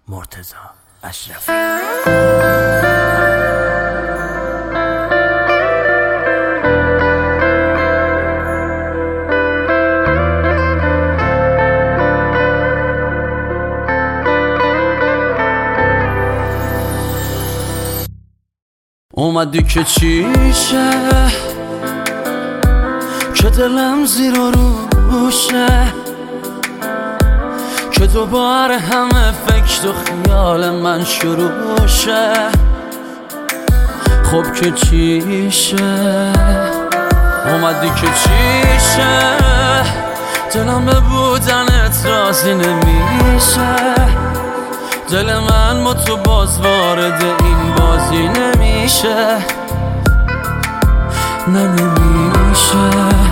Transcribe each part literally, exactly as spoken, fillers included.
مرتضی اشرفی. اومدی که چیشه که دلم زیر و روشه، که دوباره همه فکر و خیال من شروع شه. خب که چیشه اومدی که چیشه، دلم به بودنت راضی نمیشه. دل من با تو باز وارد این بازی نمیشه، نه نمیشه.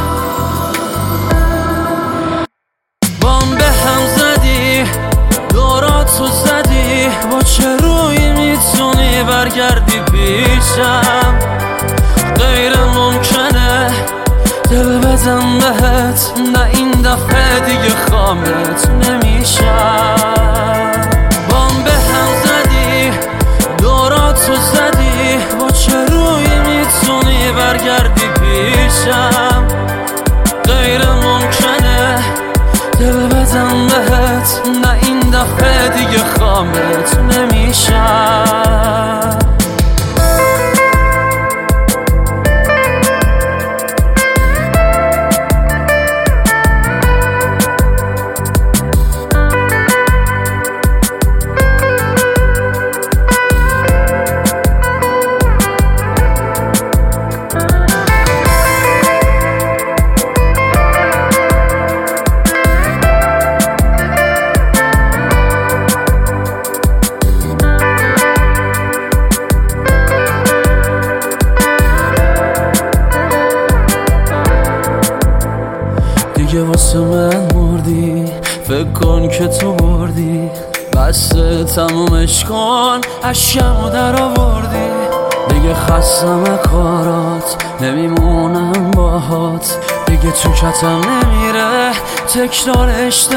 بام به هم زدی، دوراتو زدی، با چه روی میتونی برگردی پیشم؟ غیر ممکنه دل بدم بهت، نه این دفعه دیگه خامت نمیشم. بام به هم زدی، دوراتو زدی، با چه روی میتونی برگردی پیشم؟ غیر ممکنه دل بدم بهت، نه این دفعه دیگه خامت نمیشم. دیگه واسه من مردی، فکر کن که تو بردی، بس تمومش کن، عشقمو در آوردی. دیگه خستم کارات، نمیمونم باهات، دیگه تو کتم نمیره تکرار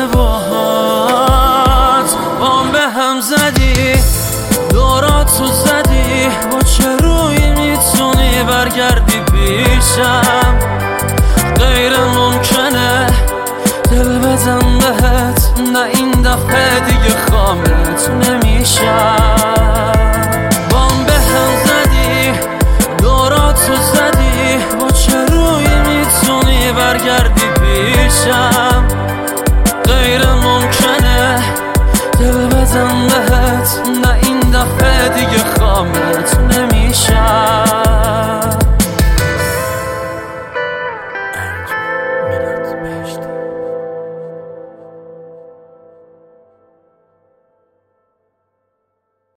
اشتباهات. بام به هم زدی، دوراتو زدی، با چه روی میتونی برگردی پیشم؟ غیر ممکنه دل بدم بهت، نه این دفعه دیگه خامت نمیشم. بام به هم زدی، دوراتو زدی، با چه روی میتونی برگردی پیشم؟ غیر ممکنه دل بدم بهت، نه این دفعه دیگه خامت